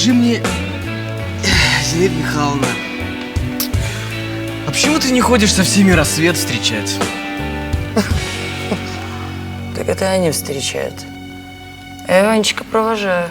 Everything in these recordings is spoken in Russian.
скажи мне, Зинаида Михайловна, а почему ты не ходишь со всеми рассвет встречать? Так это они встречают. А я Ванечка провожаю.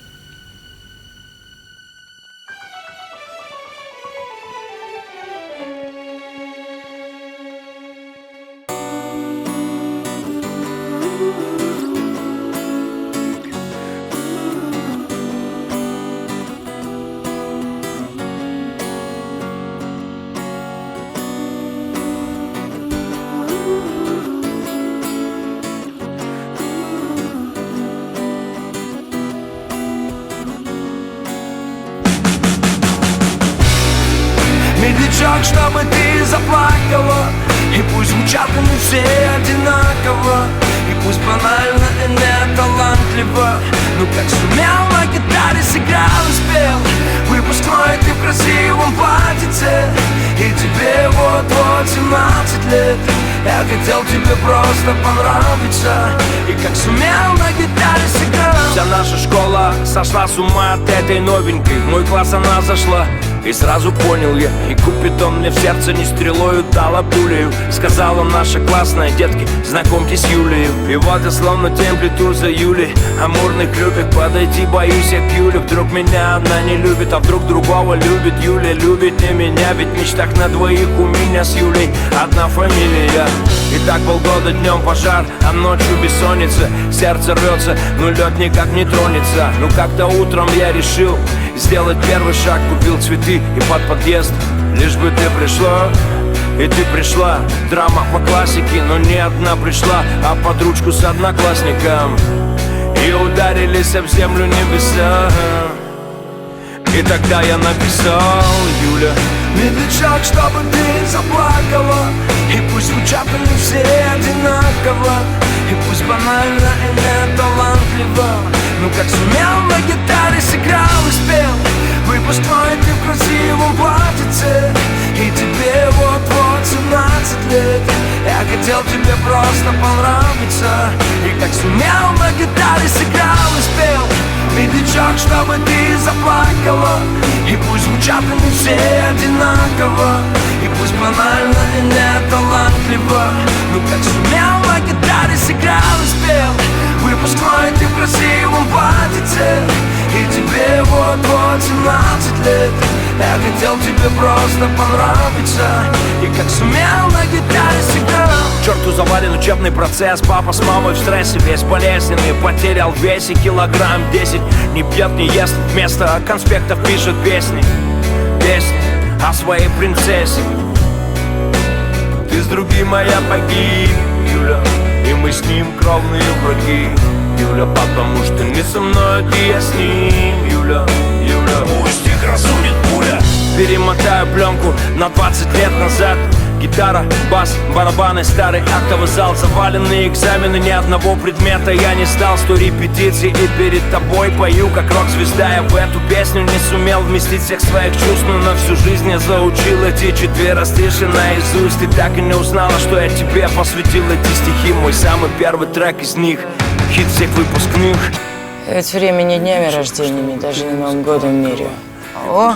Медлячок, чтобы ты заплакала, и пусть звучат они все одинаково, и пусть банально и не талантливо, но как сумел на гитаре сыграл и спел выпускной ты в красивом платьице, и тебе вот-вот 17 лет. Я хотел тебе просто понравиться, и как сумел на гитаре сыграл. Вся наша школа сошла с ума от этой новенькой. В мой класс она зашла, и сразу понял я, и Купидон мне в сердце не стрелою дала пулею. Сказала наша классная: детки, знакомьтесь с Юлею. И вот я словно темплиту за Юлей, амурный клюпик, подойти боюсь я к Юле. Вдруг меня она не любит, а вдруг другого любит. Юля любит не меня, ведь в мечтах на двоих у меня с Юлей одна фамилия. И так полгода днем пожар, а ночью бессонница. Сердце рвется, но лед никак не тронется. Но как-то утром я решил сделать первый шаг, купил цветы и под подъезд. Лишь бы ты пришла, и ты пришла. Драма по классике, но не одна пришла, а под ручку с одноклассником. И ударились об землю небеса. И тогда я написал: Юля, медлячок, чтобы ты заплакала, и пусть звучат они все одинаково, и пусть банально и не талантливо, но как сумел на гитаре сыграл и спел выпускной ты в красивом платьице, и тебе вот-вот 17 лет. Я хотел тебе просто понравиться, и как сумел на гитаре сыграл и спел медлячок, чтобы ты заплакала, и пусть звучат они все одинаково, и пусть банально и не талантливо, но как сумел на гитаре сыграл и спел выпускной ты в красивом платьице, и тебе вот-вот 17 лет. Я хотел тебе просто понравиться, и как сумел на гитаре сыграл. Черту завален учебный процесс, папа с мамой в стрессе, весь болезненный, потерял в весе килограмм 10. Не пьет, не ест, вместо конспектов пишет песни. Песни о своей принцессе. Ты с другим, моя погиб, Юля, и мы с ним кровные враги. Юля, потому что не со мной, ты я с ним. Юля, Юля, пусть их разумит пуля. Перемотаю пленку на 20 лет назад. Гитара, бас, барабаны, старый актовый зал. Заваленные экзамены, ни одного предмета я не сдал. 100 репетиций и перед тобой пою как рок-звезда. Я в эту песню не сумел вместить всех своих чувств, но на всю жизнь я заучил эти 4 стиши наизусть. И так и не узнала, что я тебе посвятил эти стихи. Мой самый первый трек из них, хит всех выпускных. Ведь времени днями рождениями, даже не Новым годом меряю. О!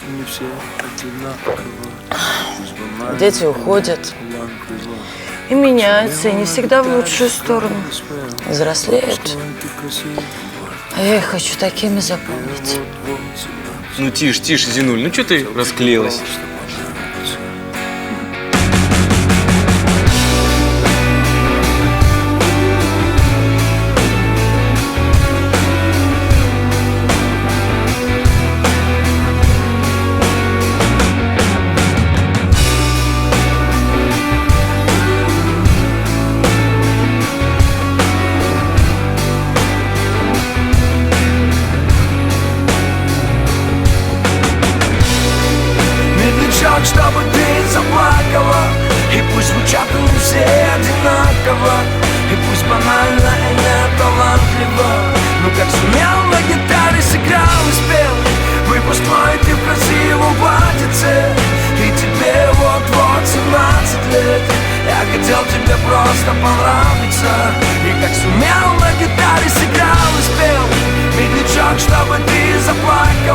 Дети уходят и меняются, и не всегда в лучшую сторону. Взрослеют. А я их хочу такими запомнить. Ну тише, тише, Зинуль, ну что ты расклеилась? Чтобы ты заплакала, и пусть звучат они все одинаково, и пусть банально и не талантливо, но как сумел на гитаре сыграл и спел выпускной ты в красивом платьице, и тебе вот-вот 17 лет. Я хотел тебе просто понравиться, и как сумел на гитаре сыграл и спел медлячок, чтобы ты заплакала.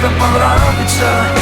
просто понравится.